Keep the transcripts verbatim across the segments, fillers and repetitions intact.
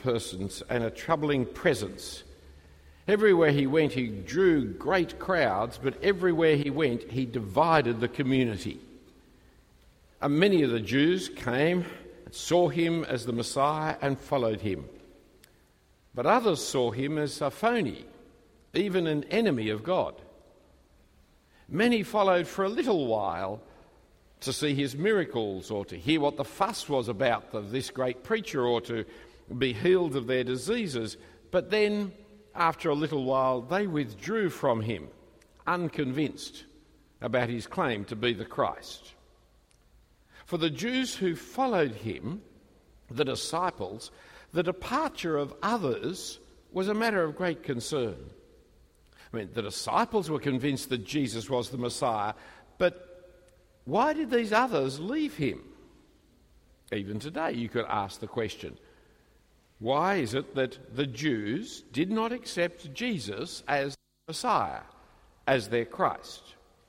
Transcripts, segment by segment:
persons and a troubling presence. Everywhere he went, he drew great crowds, but everywhere he went, he divided the community. And many of the Jews came and saw him as the Messiah and followed him. But others saw him as a phony, even an enemy of God. Many followed for a little while to see his miracles or to hear what the fuss was about of this great preacher or to be healed of their diseases. But then, after a little while, they withdrew from him, unconvinced about his claim to be the Christ. For the Jews who followed him, the disciples, the departure of others was a matter of great concern. I mean, the disciples were convinced that Jesus was the Messiah, but why did these others leave him? Even today you could ask the question, why is it that the Jews did not accept Jesus as Messiah, as their Christ?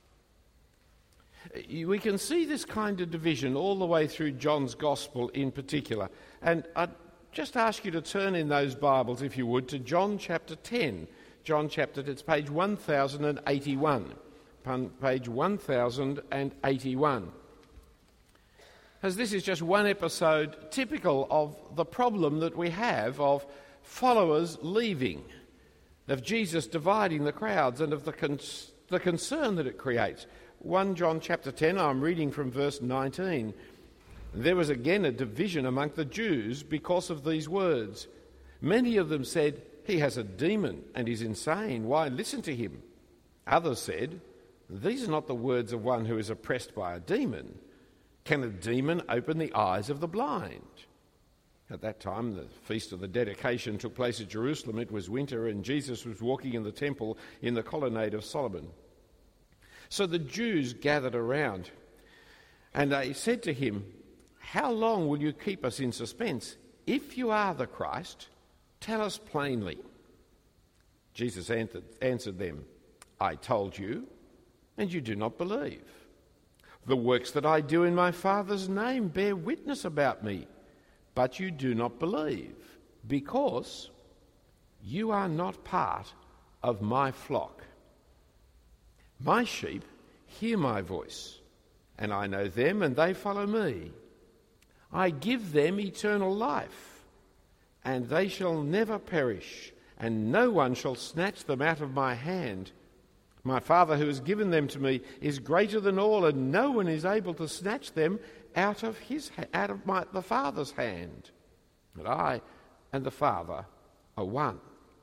We can see this kind of division all the way through John's Gospel in particular. And I'd just ask you to turn in those Bibles, if you would, to John chapter ten. John chapter, it's page one thousand eighty-one. Page one thousand eighty-one. As this is just one episode typical of the problem that we have of followers leaving, of Jesus dividing the crowds and of the, con- the concern that it creates. First John chapter ten, I'm reading from verse nineteen. There was again a division among the Jews because of these words. Many of them said, "He has a demon and is insane. Why listen to him?" Others said, "These are not the words of one who is oppressed by a demon. Can a demon open the eyes of the blind?" At that time, the feast of the dedication took place at Jerusalem. It was winter, and Jesus was walking in the temple in the colonnade of Solomon. So the Jews gathered around, and they said to him, "How long will you keep us in suspense? If you are the Christ, tell us plainly." Jesus answered them, "I told you, and you do not believe. The works that I do in my Father's name bear witness about me, but you do not believe, because you are not part of my flock. My sheep hear my voice, and I know them, and they follow me. I give them eternal life, and they shall never perish, and no one shall snatch them out of my hand. My Father who has given them to me is greater than all, and no one is able to snatch them out of his out of my, the Father's hand. But I and the Father are one."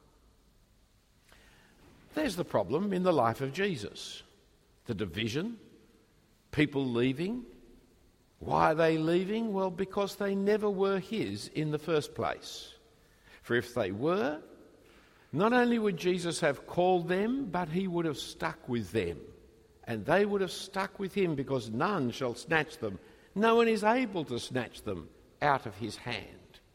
There's the problem in the life of Jesus. The division, people leaving. Why are they leaving? Well, because they never were his in the first place. For if they were, not only would Jesus have called them, but he would have stuck with them. And they would have stuck with him, because none shall snatch them. No one is able to snatch them out of his hand.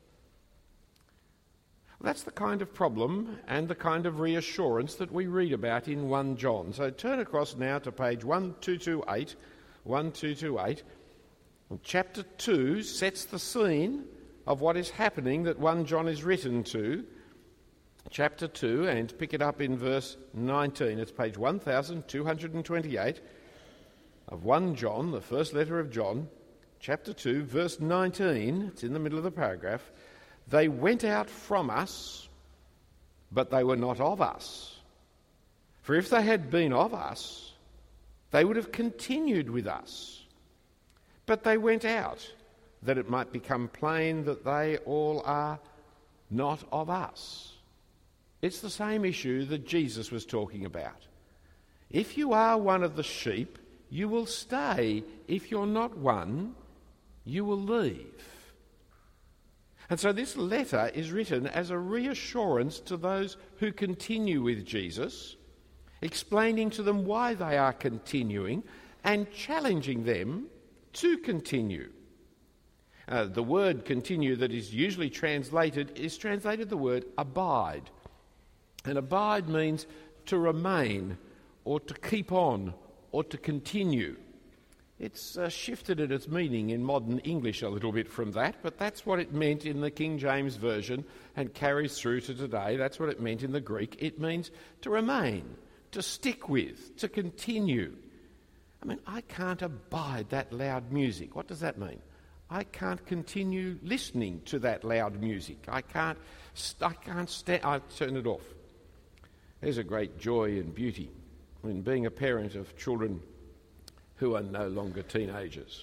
That's the kind of problem and the kind of reassurance that we read about in First John. So turn across now to page twelve twenty-eight. twelve twenty-eight. Chapter two sets the scene of what is happening that First John is written to. Chapter two, and pick it up in verse nineteen. It's page twelve twenty-eight of First John, the first letter of John, chapter two, verse nineteen. It's in the middle of the paragraph. "They went out from us, but they were not of us. For if they had been of us, they would have continued with us. But they went out, that it might become plain that they all are not of us." It's the same issue that Jesus was talking about. If you are one of the sheep, you will stay. If you're not one, you will leave. And so this letter is written as a reassurance to those who continue with Jesus, explaining to them why they are continuing and challenging them to continue. Uh, the word continue that is usually translated is translated the word abide. And abide means to remain or to keep on or to continue. It's uh, shifted in its meaning in modern English a little bit from that, but that's what it meant in the King James Version and carries through to today. That's what it meant in the Greek. It means to remain, to stick with, to continue. I mean, I can't abide that loud music. What does that mean? I can't continue listening to that loud music. I can't, I can't stand, I turn it off. There's a great joy and beauty in being a parent of children who are no longer teenagers.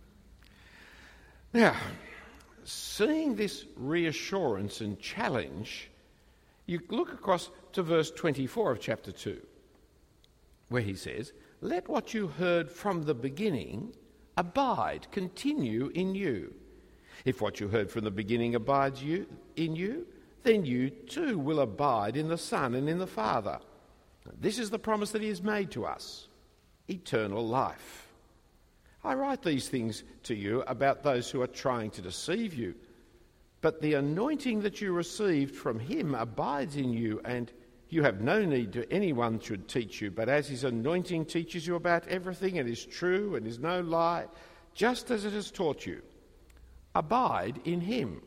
Now, seeing this reassurance and challenge, you look across to verse twenty-four of chapter two, where he says, "Let what you heard from the beginning abide, continue in you. If what you heard from the beginning abides you in you, then you too will abide in the Son and in the Father. This is the promise that he has made to us, eternal life. I write these things to you about those who are trying to deceive you, but the anointing that you received from him abides in you, and you have no need that anyone should teach you, but as his anointing teaches you about everything and is true and is no lie, just as it has taught you, abide in him."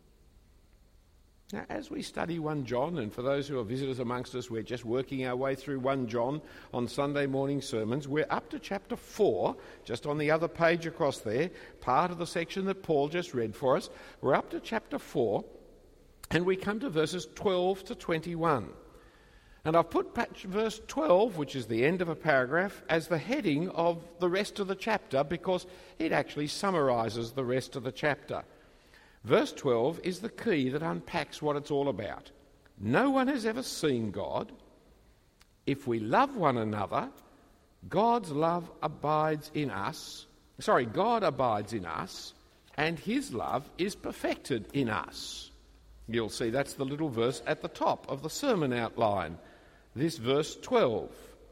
Now, as we study First John, and for those who are visitors amongst us, we're just working our way through First John on Sunday morning sermons. We're up to chapter four, just on the other page across there, part of the section that Paul just read for us. We're up to chapter four, and we come to verses twelve to twenty-one. And I've put verse twelve, which is the end of a paragraph, as the heading of the rest of the chapter because it actually summarises the rest of the chapter. Verse twelve is the key that unpacks what it's all about. No one has ever seen God. If we love one another, God's love abides in us. Sorry, God abides in us, and his love is perfected in us. You'll see that's the little verse at the top of the sermon outline. This verse twelve.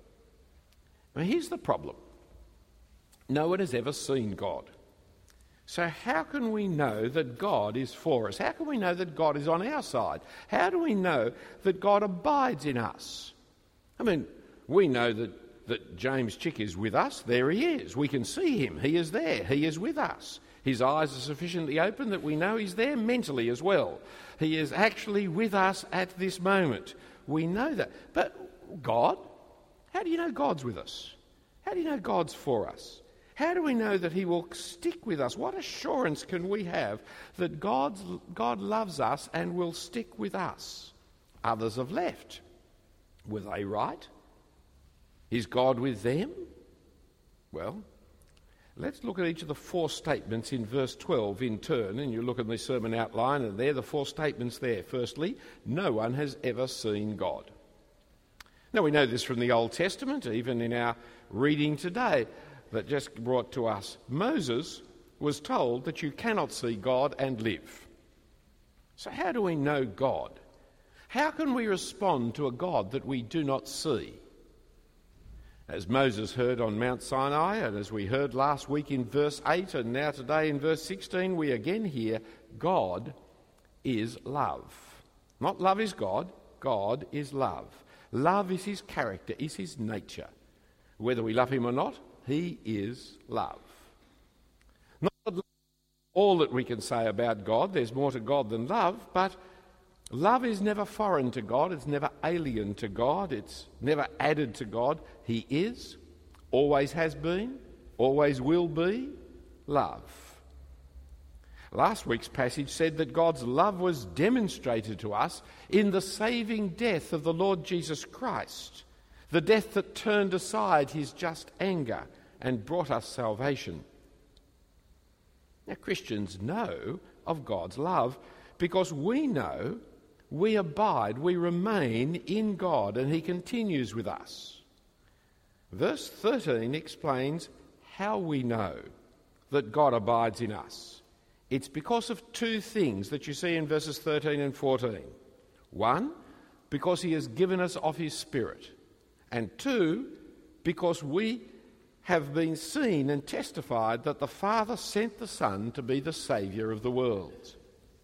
Now here's the problem. No one has ever seen God. So how can we know that God is for us? How can we know that God is on our side? How do we know that God abides in us? I mean, we know that, that James Chick is with us. There he is. We can see him. He is there. He is with us. His eyes are sufficiently open that we know he's there mentally as well. He is actually with us at this moment. We know that. But God? How do you know God's with us? How do you know God's for us? How do we know that he will stick with us? What assurance can we have that God's, God loves us and will stick with us? Others have left. Were they right? Is God with them? Well, let's look at each of the four statements in verse twelve in turn, and you look at the sermon outline, and there are the four statements there. Firstly, no one has ever seen God. Now, we know this from the Old Testament, even in our reading today that just brought to us. Moses was told that you cannot see God and live. So how do we know God? How can we respond to a God that we do not see? As Moses heard on Mount Sinai, and as we heard last week in verse eight, and now today in verse sixteen, we again hear God is love. Not love is God, God is love. Love is his character, is his nature. Whether we love him or not, he is love. Not that all that we can say about God, there's more to God than love, but love is never foreign to God, it's never alien to God, it's never added to God. He is, always has been, always will be, love. Last week's passage said that God's love was demonstrated to us in the saving death of the Lord Jesus Christ, the death that turned aside his just anger and brought us salvation. Now, Christians know of God's love because we know, we abide, we remain in God, and he continues with us. Verse thirteen explains how we know that God abides in us. It's because of two things that you see in verses thirteen and fourteen. One, because he has given us of his Spirit. And two, because we have been seen and testified that the Father sent the Son to be the Saviour of the world.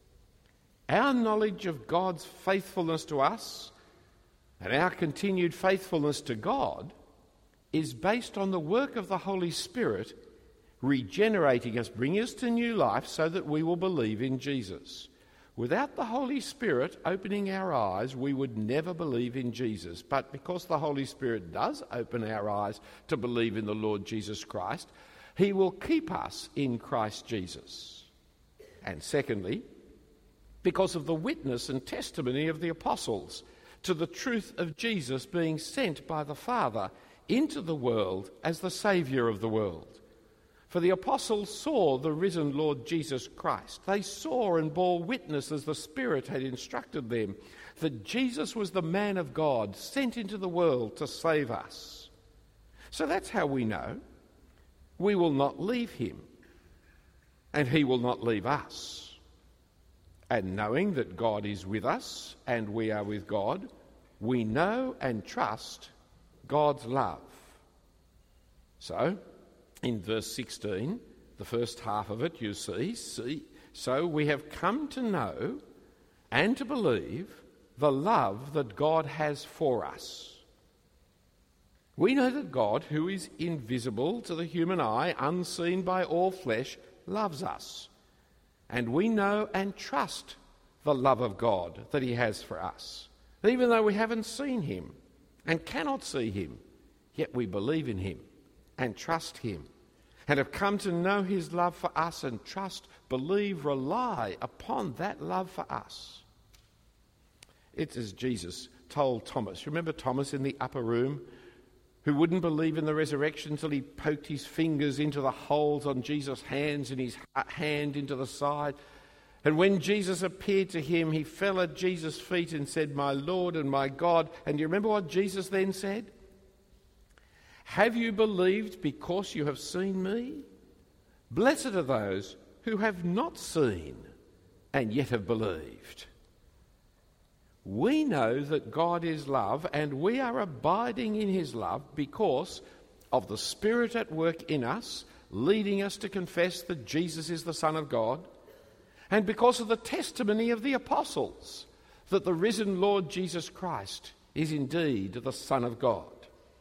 Our knowledge of God's faithfulness to us and our continued faithfulness to God is based on the work of the Holy Spirit regenerating us, bringing us to new life so that we will believe in Jesus. Without the Holy Spirit opening our eyes, we would never believe in Jesus. But because the Holy Spirit does open our eyes to believe in the Lord Jesus Christ, he will keep us in Christ Jesus. And secondly, because of the witness and testimony of the apostles to the truth of Jesus being sent by the Father into the world as the Saviour of the world. For the apostles saw the risen Lord Jesus Christ. They saw and bore witness as the Spirit had instructed them that Jesus was the man of God sent into the world to save us. So that's how we know we will not leave him and he will not leave us. And knowing that God is with us and we are with God, we know and trust God's love. So, in verse sixteen, the first half of it, you see, see, so we have come to know and to believe the love that God has for us. We know that God, who is invisible to the human eye, unseen by all flesh, loves us. And we know and trust the love of God that he has for us. Even though we haven't seen him and cannot see him, yet we believe in him and trust him, and have come to know his love for us and trust, believe, rely upon that love for us. It's as Jesus told Thomas. Remember Thomas in the upper room, who wouldn't believe in the resurrection until he poked his fingers into the holes on Jesus' hands and his hand into the side. And when Jesus appeared to him, he fell at Jesus' feet and said, "My Lord and my God." And do you remember what Jesus then said? "Have you believed because you have seen me? Blessed are those who have not seen and yet have believed." We know that God is love, and we are abiding in his love because of the Spirit at work in us, leading us to confess that Jesus is the Son of God, and because of the testimony of the apostles that the risen Lord Jesus Christ is indeed the Son of God.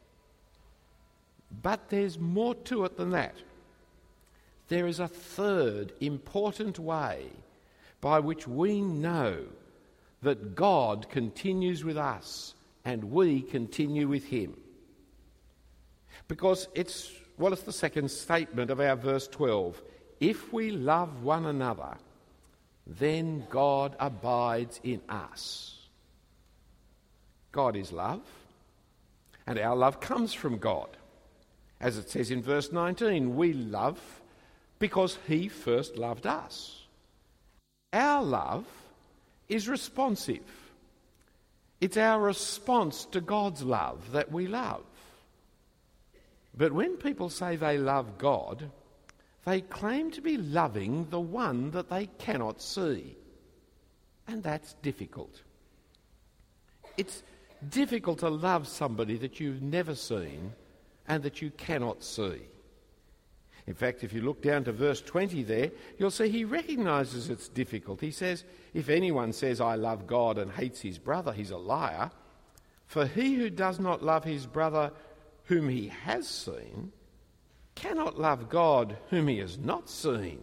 But there's more to it than that. There is a third important way by which we know that God continues with us and we continue with him. Because it's, well, it's the second statement of our verse twelve. If we love one another, then God abides in us. God is love, and our love comes from God. As it says in verse nineteen, we love because he first loved us. Our love is responsive. It's our response to God's love that we love. But when people say they love God, they claim to be loving the one that they cannot see. And that's difficult. It's difficult to love somebody that you've never seen and that you cannot see. In fact, if you look down to verse twenty there, you'll see he recognises it's difficult. He says, if anyone says, "I love God," and hates his brother, he's a liar. For he who does not love his brother whom he has seen cannot love God whom he has not seen.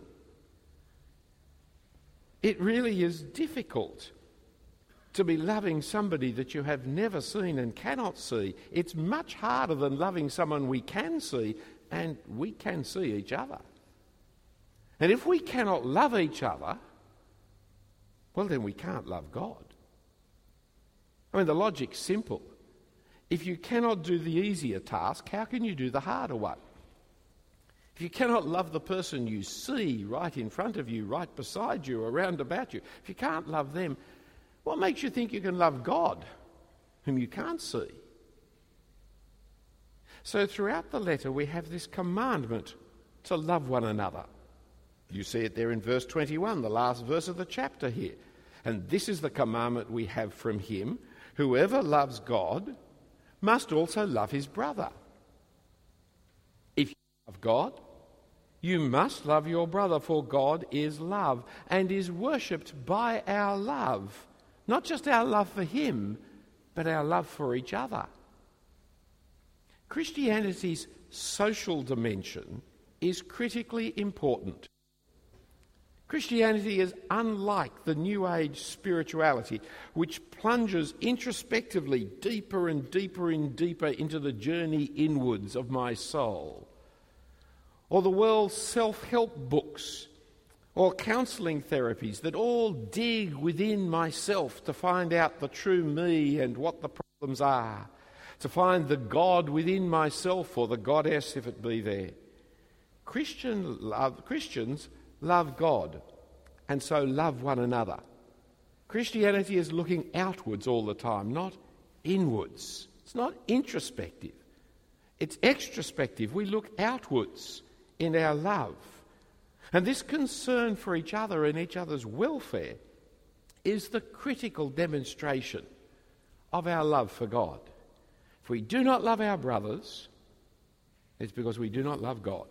It really is difficult to be loving somebody that you have never seen and cannot see. It's much harder than loving someone we can see, and we can see each other. And if we cannot love each other, well, then we can't love God. I mean, the logic's simple. If you cannot do the easier task, how can you do the harder one? If you cannot love the person you see right in front of you, right beside you, around about you, if you can't love them, what makes you think you can love God, whom you can't see? So throughout the letter we have this commandment to love one another. You see it there in verse twenty-one, the last verse of the chapter here. And this is the commandment we have from him: whoever loves God must also love his brother. If you love God, you must love your brother, for God is love and is worshipped by our love. Not just our love for him, but our love for each other. Christianity's social dimension is critically important. Christianity is unlike the New Age spirituality, which plunges introspectively deeper and deeper and deeper into the journey inwards of my soul, or the world's self-help books, or counselling therapies that all dig within myself to find out the true me and what the problems are, to find the God within myself, or the goddess if it be there. Christian love, Christians love God, and so love one another. Christianity is looking outwards all the time, not inwards. It's not introspective. It's extrospective. We look outwards in our love. And this concern for each other and each other's welfare is the critical demonstration of our love for God. If we do not love our brothers, it's because we do not love God.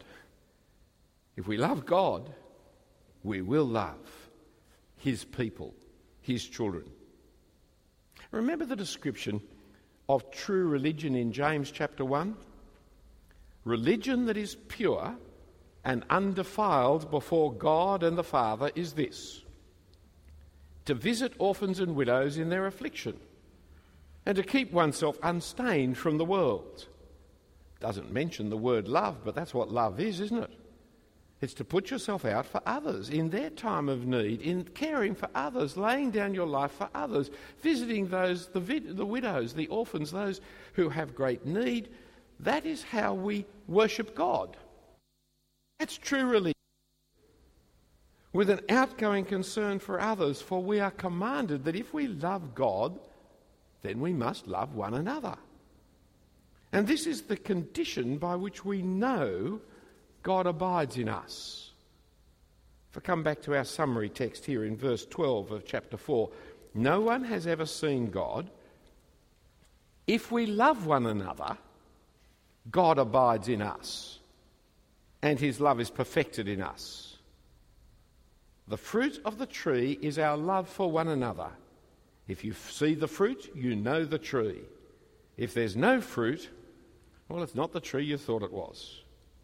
If we love God, we will love his people, his children. Remember the description of true religion in James chapter one? Religion that is pure and undefiled before God and the Father is this: to visit orphans and widows in their affliction, and to keep oneself unstained from the world. Doesn't mention the word love, but that's what love is, isn't it? It's to put yourself out for others in their time of need, in caring for others, laying down your life for others, visiting those, the, vid- the widows, the orphans, those who have great need. That is how we worship God. That's true religion. With an outgoing concern for others, for we are commanded that if we love God, then we must love one another. And this is the condition by which we know God abides in us. If I come back to our summary text here in verse twelve of chapter four, no one has ever seen God. If we love one another, God abides in us, and his love is perfected in us. The fruit of the tree is our love for one another. If you see the fruit, you know the tree. If there's no fruit, well, it's not the tree you thought it was.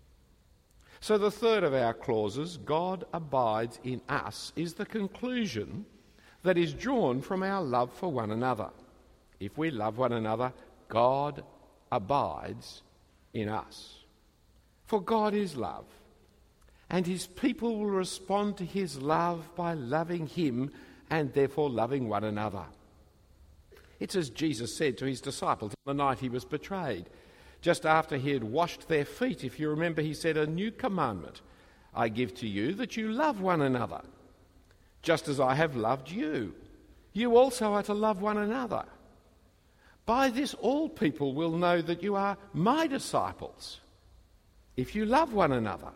So the third of our clauses, God abides in us, is the conclusion that is drawn from our love for one another. If we love one another, God abides in us. For God is love, and his people will respond to his love by loving him and therefore loving one another. It's as Jesus said to his disciples on the night he was betrayed. Just after he had washed their feet, if you remember, he said, "A new commandment I give to you, that you love one another. Just as I have loved you, you also are to love one another. By this all people will know that you are my disciples, if you love one another."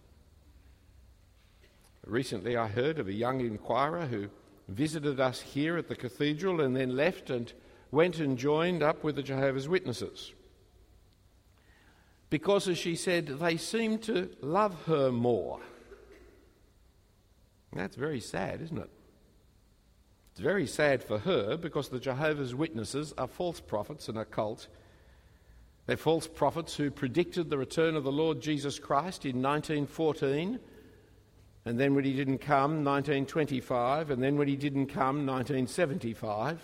Recently I heard of a young inquirer who visited us here at the cathedral and then left and went and joined up with the Jehovah's Witnesses. Because, as she said, they seem to love her more. That's very sad, isn't it? It's very sad for her because the Jehovah's Witnesses are false prophets and a cult. They're false prophets who predicted the return of the Lord Jesus Christ in nineteen fourteen, and then when he didn't come, nineteen twenty-five, and then when he didn't come, nineteen seventy-five.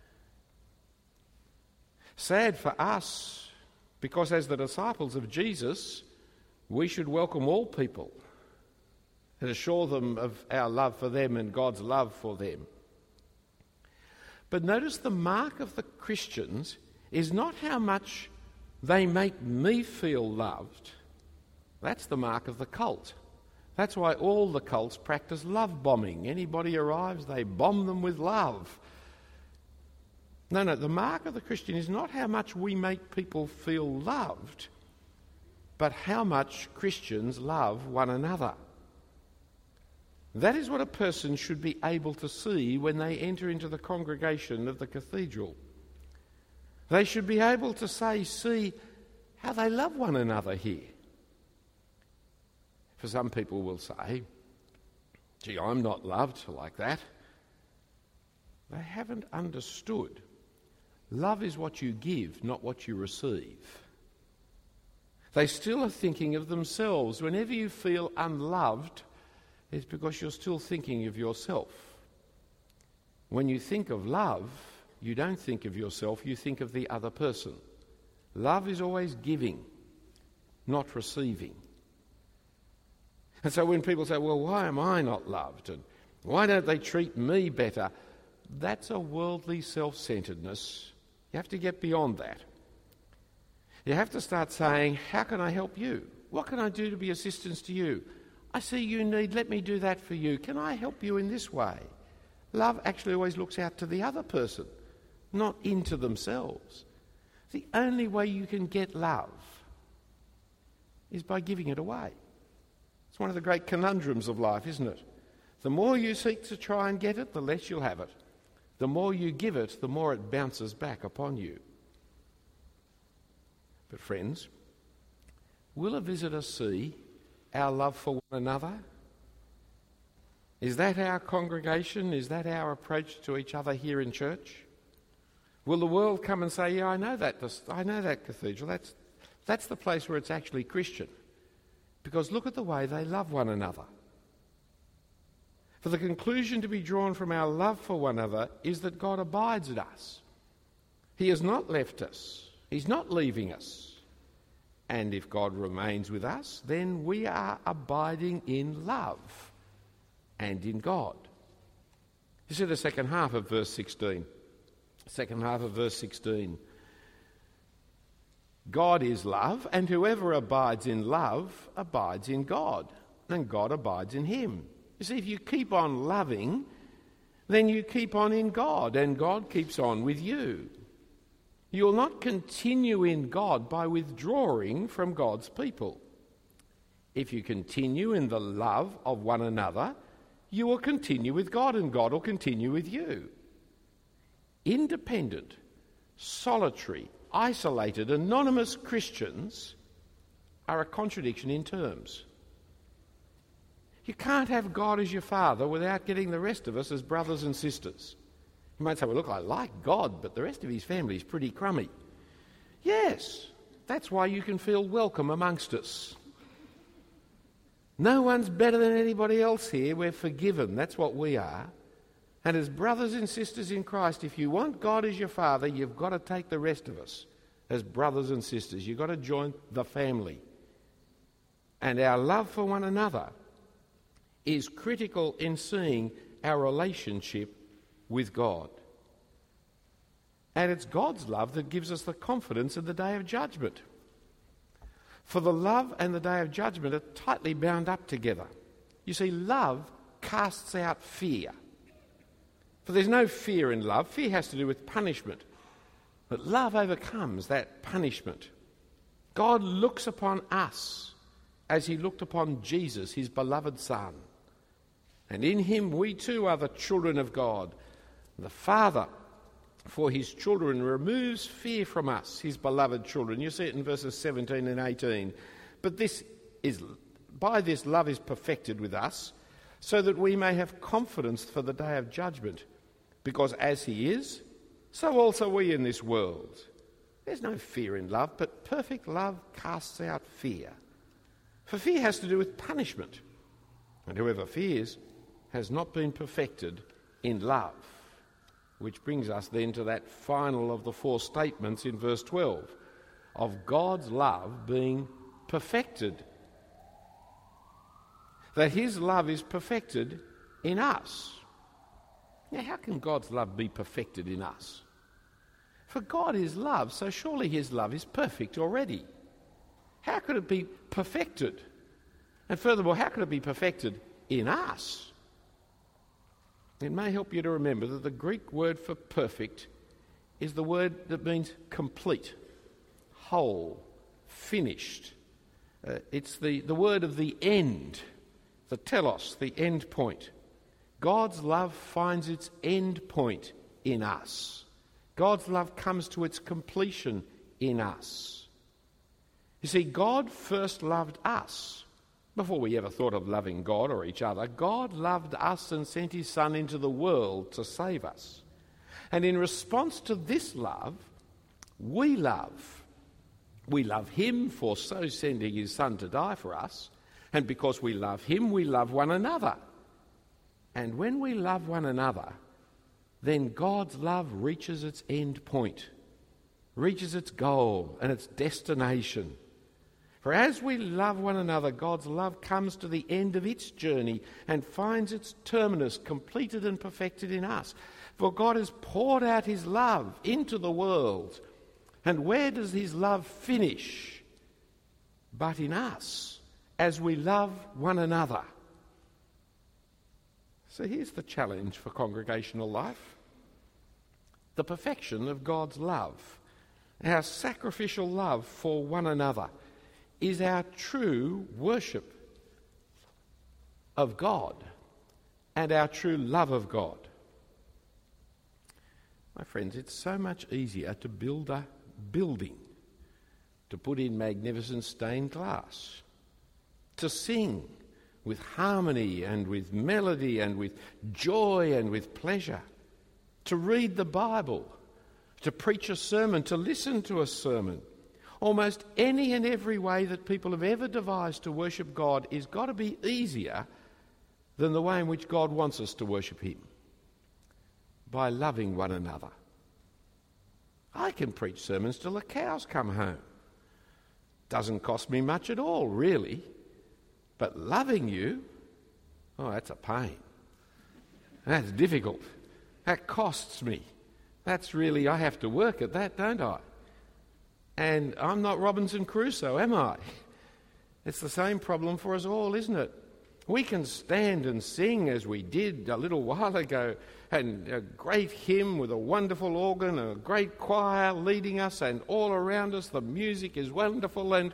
Sad for us, because as the disciples of Jesus, we should welcome all people and assure them of our love for them and God's love for them. But notice the mark of the Christians is not how much they make me feel loved. That's the mark of the cult. That's why all the cults practice love bombing. Anybody arrives, they bomb them with love. No, no, the mark of the Christian is not how much we make people feel loved, but how much Christians love one another. That is what a person should be able to see when they enter into the congregation of the cathedral. They should be able to say, see how they love one another here. For some people will say, gee, I'm not loved like that. They haven't understood. Love is what you give, not what you receive. They still are thinking of themselves. Whenever you feel unloved, it's because you're still thinking of yourself. When you think of love, you don't think of yourself, you think of the other person. Love is always giving, not receiving. And so when people say, well, why am I not loved? And why don't they treat me better? That's a worldly self-centeredness. You have to get beyond that. You have to start saying, how can I help you? What can I do to be assistance to you? I see you need, let me do that for you. Can I help you in this way? Love actually always looks out to the other person, not into themselves. The only way you can get love is by giving it away. It's one of the great conundrums of life, isn't it? The more you seek to try and get it, the less you'll have it. The more you give it, the more it bounces back upon you. But friends, will a visitor see our love for one another? Is that our congregation? Is that our approach to each other here in church? Will the world come and say, yeah, I know that, I know that cathedral. That's, that's the place where it's actually Christian. Because look at the way they love one another. For the conclusion to be drawn from our love for one another is that God abides in us. He has not left us. He's not leaving us. And if God remains with us, then we are abiding in love and in God. You see the second half of verse sixteen. Second half of verse sixteen. God is love, and whoever abides in love abides in God, and God abides in him. You see, if you keep on loving, then you keep on in God, and God keeps on with you. You'll not continue in God by withdrawing from God's people. If you continue in the love of one another, you will continue with God, and God will continue with you. Independent, solitary, isolated, anonymous Christians are a contradiction in terms. You can't have God as your father without getting the rest of us as brothers and sisters. You might say, well, look, I like God, but the rest of his family is pretty crummy. Yes, that's why you can feel welcome amongst us. No one's better than anybody else here. We're forgiven. That's what we are. And as brothers and sisters in Christ, if you want God as your father, you've got to take the rest of us as brothers and sisters. You've got to join the family. And our love for one another is critical in seeing our relationship with God. And it's God's love that gives us the confidence in the day of judgment. For the love and the day of judgment are tightly bound up together. You see, love casts out fear. For there's no fear in love. Fear has to do with punishment. But love overcomes that punishment. God looks upon us as he looked upon Jesus, his beloved Son. And in him we too are the children of God. The Father, for his children, removes fear from us, his beloved children. You see it in verses seventeen and eighteen. But this is, by this love is perfected with us, so that we may have confidence for the day of judgment. Because as he is, so also we in this world. There's no fear in love, but perfect love casts out fear. For fear has to do with punishment. And whoever fears has not been perfected in love. Which brings us then to that final of the four statements in verse twelve, of God's love being perfected. That his love is perfected in us. Now, how can God's love be perfected in us? For God is love, so surely his love is perfect already. How could it be perfected? And furthermore, how could it be perfected in us? It may help you to remember that the Greek word for perfect is the word that means complete, whole, finished. Uh, it's the, the word of the end, the telos, the end point. God's love finds its end point in us. God's love comes to its completion in us. You see, God first loved us. Before we ever thought of loving God or each other, God loved us and sent his Son into the world to save us. And in response to this love, we love. We love him for so sending his Son to die for us, and because we love him, we love one another. And when we love one another, then God's love reaches its end point, reaches its goal and its destination. For as we love one another, God's love comes to the end of its journey and finds its terminus completed and perfected in us. For God has poured out his love into the world. And where does his love finish? But in us, as we love one another. So here's the challenge for congregational life. The perfection of God's love, our sacrificial love for one another, is our true worship of God and our true love of God. My friends, it's so much easier to build a building, to put in magnificent stained glass, to sing with harmony and with melody and with joy and with pleasure, to read the Bible, to preach a sermon, to listen to a sermon. Almost any and every way that people have ever devised to worship God is got to be easier than the way in which God wants us to worship him, by loving one another. I can preach sermons till the cows come home. Doesn't cost me much at all, really. But loving you, oh, that's a pain. That's difficult. That costs me. That's really, I have to work at that, don't I? And I'm not Robinson Crusoe, am I? It's the same problem for us all, isn't it? We can stand and sing as we did a little while ago, and a great hymn with a wonderful organ, a great choir leading us, and all around us the music is wonderful. And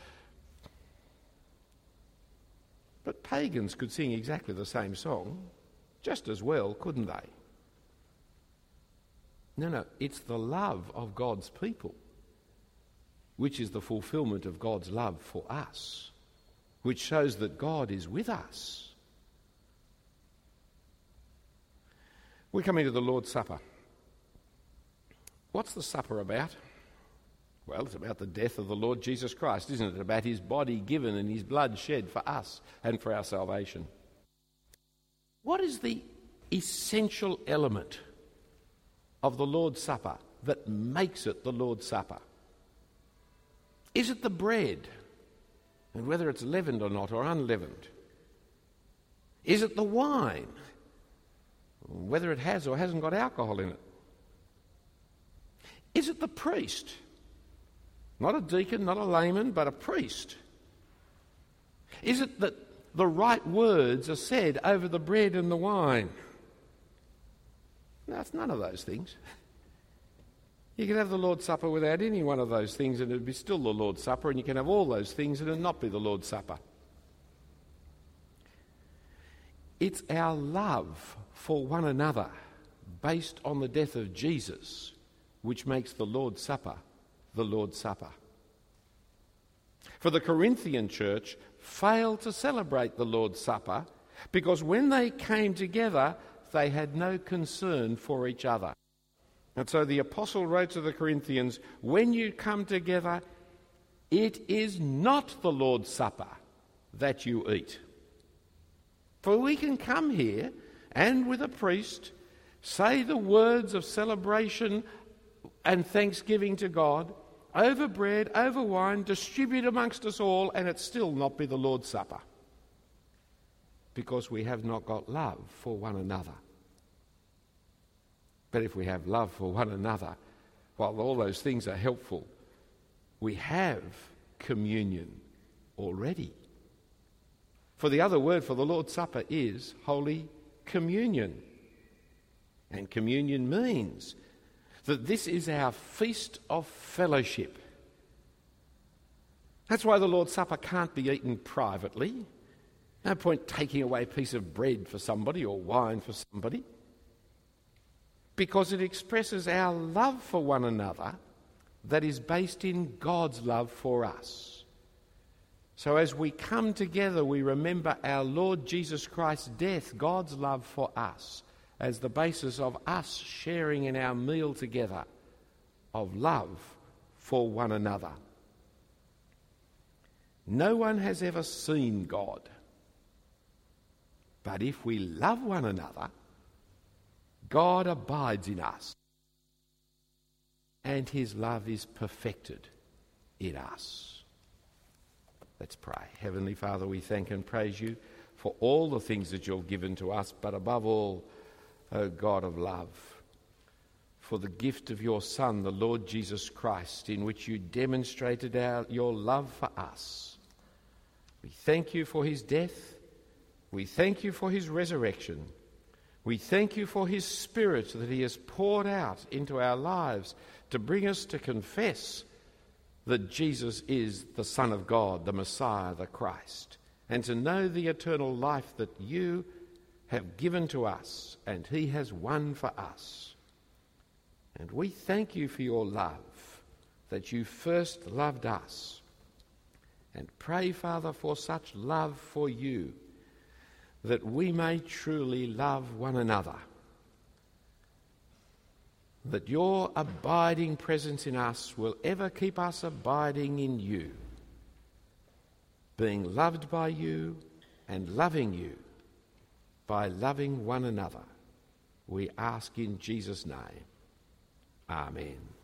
But pagans could sing exactly the same song just as well, couldn't they? No, no, it's the love of God's people which is the fulfillment of God's love for us, which shows that God is with us. We come into the Lord's Supper. What's the supper about? Well, it's about the death of the Lord Jesus Christ, isn't it? About his body given and his blood shed for us and for our salvation. What is the essential element of the Lord's Supper that makes it the Lord's Supper? Is it the bread, and whether it's leavened or not, or unleavened? Is it the wine, whether it has or hasn't got alcohol in it? Is it the priest? Not a deacon, not a layman, but a priest. Is it that the right words are said over the bread and the wine? No, it's none of those things. You can have the Lord's Supper without any one of those things and it would be still the Lord's Supper, and you can have all those things and it would not be the Lord's Supper. It's our love for one another based on the death of Jesus which makes the Lord's Supper the Lord's Supper. For the Corinthian church failed to celebrate the Lord's Supper because when they came together, they had no concern for each other. And so the apostle wrote to the Corinthians, when you come together, it is not the Lord's Supper that you eat. For we can come here and with a priest say the words of celebration and thanksgiving to God, over bread, over wine, distribute amongst us all, and it still not be the Lord's Supper. Because we have not got love for one another. But if we have love for one another, while all those things are helpful, we have communion already. For the other word for the Lord's Supper is Holy Communion. And communion means that this is our feast of fellowship. That's why the Lord's Supper can't be eaten privately. No point taking away a piece of bread for somebody or wine for somebody. Because it expresses our love for one another that is based in God's love for us. So as we come together, we remember our Lord Jesus Christ's death, God's love for us, as the basis of us sharing in our meal together of love for one another. No one has ever seen God. But if we love one another, God abides in us, and his love is perfected in us. Let's pray. Heavenly Father, we thank and praise you for all the things that you've given to us, but above all, O God of love, for the gift of your Son, the Lord Jesus Christ, in which you demonstrated our, your love for us. We thank you for his death. We thank you for his resurrection. We thank you for his Spirit that he has poured out into our lives to bring us to confess that Jesus is the Son of God, the Messiah, the Christ, and to know the eternal life that you have given to us and he has won for us. And we thank you for your love, that you first loved us. And pray, Father, for such love for you, that we may truly love one another, that your abiding presence in us will ever keep us abiding in you, being loved by you and loving you by loving one another. We ask in Jesus' name. Amen.